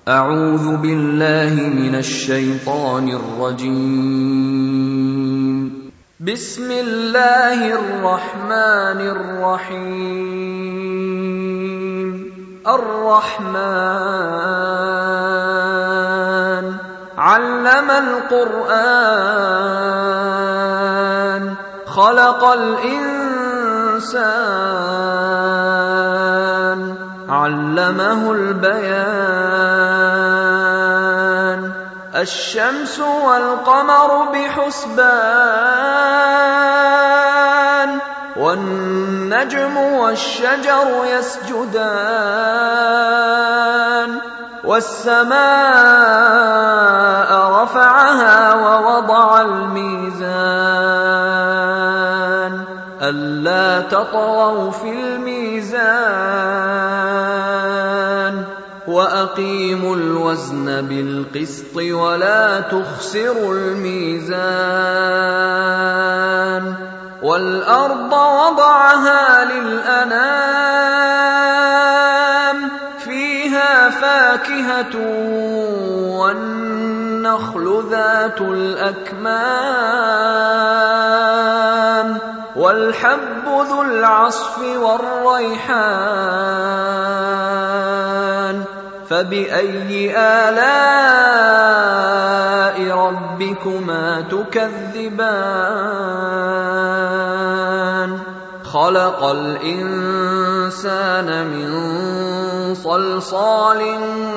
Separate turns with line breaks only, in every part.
أعوذ بالله من الشيطان الرجيم. بسم الله الرحمن الرحيم. الرحمن علم القرآن خلق الإنسان علمه البيان. الشمس والقمر بحسبان والنجم والشجر يسجدان والسماء رفعها ووضع الميزان ألا تطغوا في الميزان وأقيموا الوزن بالقسط ولا تخسروا الميزان. والأرض وضعها للأنام فيها فاكهة والنخل ذات الأكمام والحب ذو العصف والريحان. فبأي آلاء ربكما تكذبان؟ خلق الإنسان من صلصال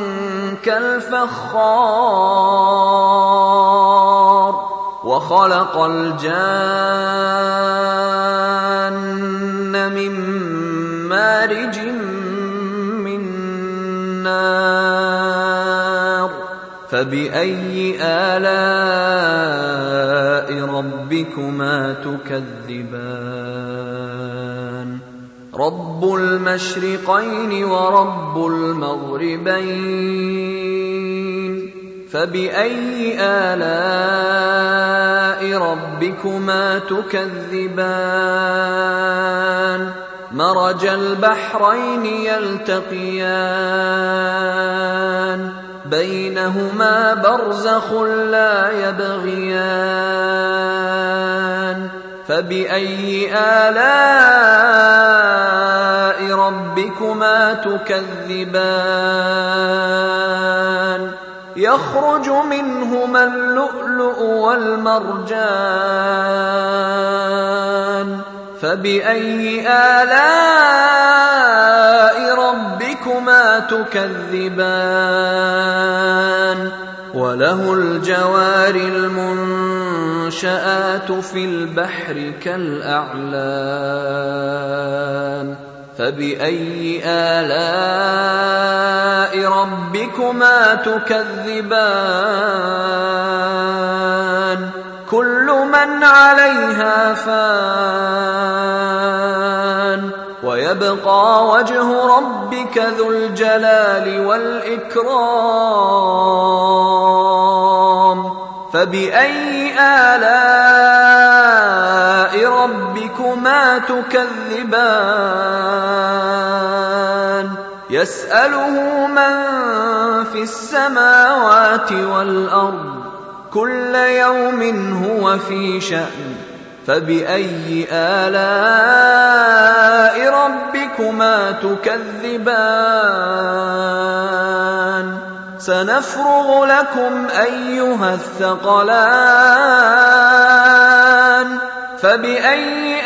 كالفخار وخلق الجان من مارج من نار. فبأي آلاء ربكما تكذبان؟ رب المشرقين ورب المغربين. فبأي آلاء ربكما تكذبان؟ مرج البحرين يلتقيان بينهما برزخ لا يبغيان. فبأي آلاء ربكما تكذبان؟ يخرج منهما اللؤلؤ والمرجان. فبأي آلاء ربكما تكذبان؟ وله الجوار المنشآت في البحر كالأعلام. فبأي آلاء ربكما تكذبان؟ كل من عليها فان ويبقى وجه ربك ذو الجلال والإكرام. فبأي آلاء ربكما تكذبان؟ يسأله من في السماوات والأرض كل يوم هو في شأن. فبأي آلاء ربكما تكذبان؟ سنفرغ لكم أيها الثقلان. فبأي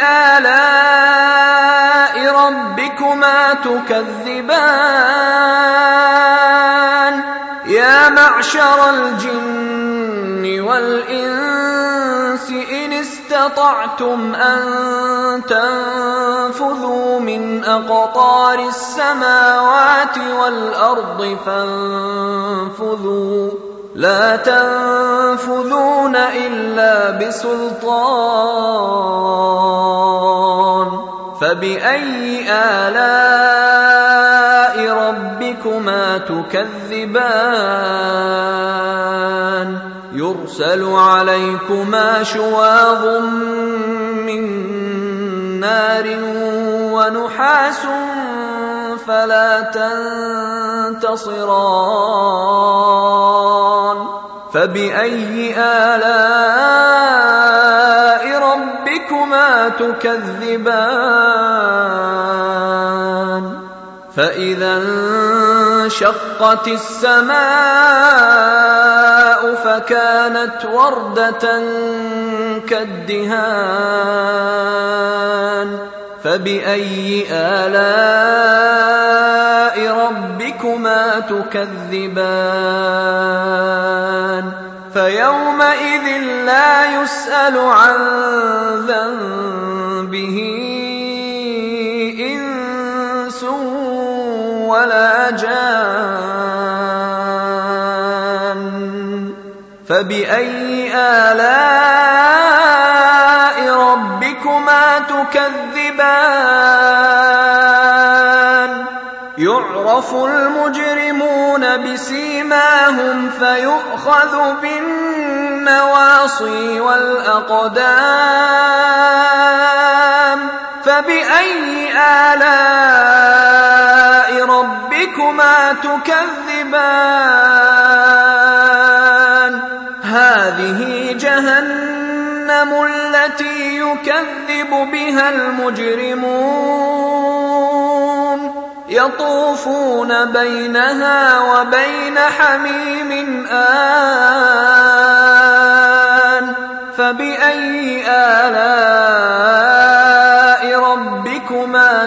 آلاء ربكما تكذبان؟ يا معشر الجن والإنس إن استطعتم أن تنفذوا من أقطار السماوات والأرض فانفذوا لا تنفذون إلا بسلطان. فبأي آلاء ربكما تكذبان؟ يرسل عليكما شواظ من نار ونحاس فلا تنتصران. فبأي آلاء ربكما تكذبان فإذا انشقت السماء فكانت وردة كالدهان فبأي آلاء ربكما تكذبان فيومئذ لا يسأل عن ذنبه إنس ولا جان فبأي آلاء ربكما تكذبان يعرف المجرمون بسيماهم فيؤخذ بالنواصي والأقدام فبأي آلاء ربكما تكذبان هذه جهنم التي يكذب بها المجرمون يطوفون بينها وبين حميم آن فبأي آلاء ربكما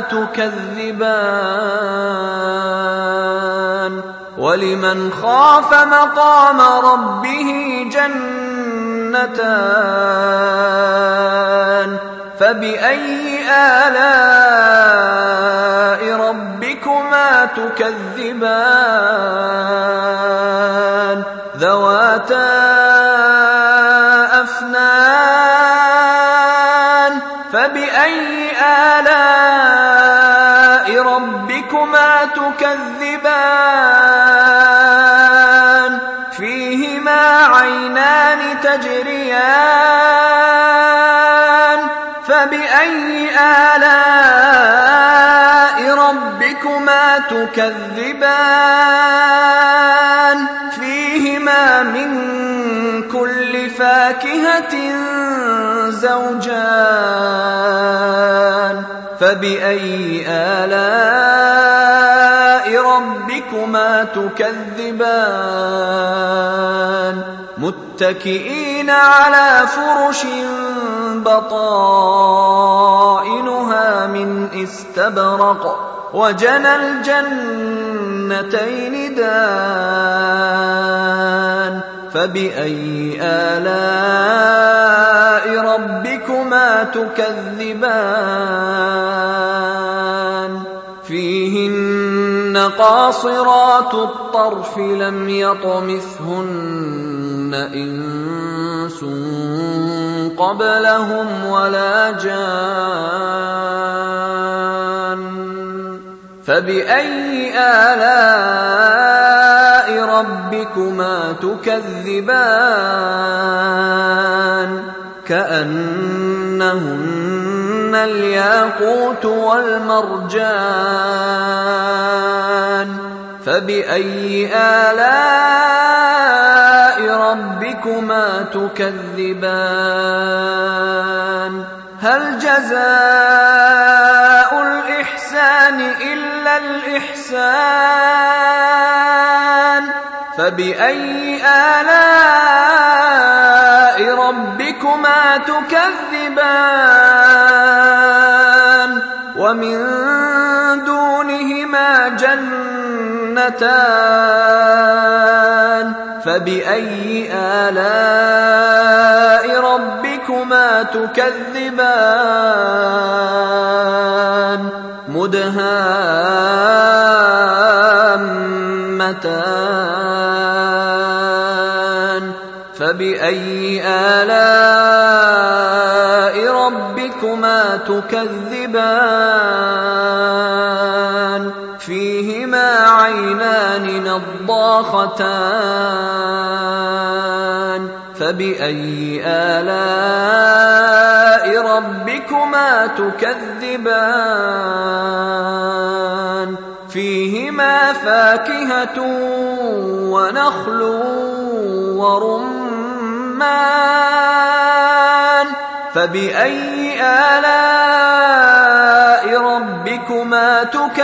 تكذبان ولمن خاف مقام ربه جنتان فبأي آلاء ربكما تكذبان ذواتا أفنان فبأي آلاء ربكما تكذبان فيهما عينان تجريان فبأي آلاء ربكما تكذبان فيهما من كل فاكهة زوجان فبأي آلاء ربكما تكذبان متكئين على فرش بطائنها من استبرق وجنى الجنتين دان فبأي آلاء ربكما تكذبان فيهن قاصرات الطرف لم يطمثهن إنس قبلهم ولا جان فبأي آلاء ربكما تكذبان كأنهن الياقوت والمرجان فبأي آلاء ربكما تكذبان هل جزاء الإحسان إلا الإحسان فبأي آلاء ربكما تكذبان ومن دونهما جنتان فبأي آلاء ربكما تكذبان مدهامتان فبأي آلاء ربكما تكذبان فيهما عينان نضاختان فبأي آلاء ربكما تكذبان فيهما فاكهة ونخل ورمان فبأي آلاء ربكما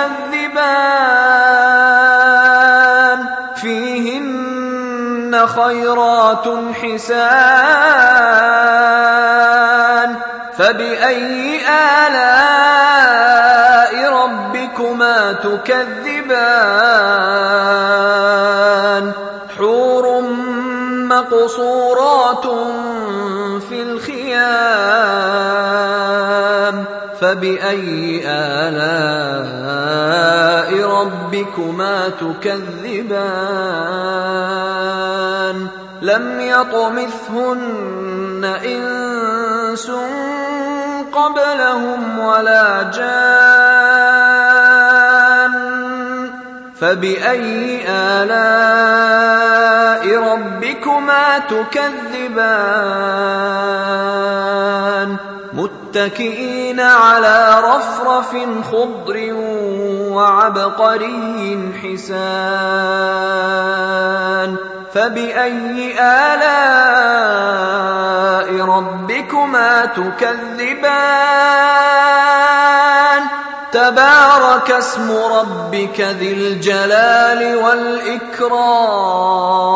تكذبان فيهن خيرات حسان فبأي آلاء ربكما تكذبان حور مقصورات في الخيام فبأي آلاء ربكما تكذبان لم يطمثهن إنس قبلهم ولا جان فبأي آلاء ربكما تكذبان متكئين على رفرف خضر وعبقري حسان فبأي آلاء ربكما تكذبان تبارك اسم ربك ذي الجلال والإكرام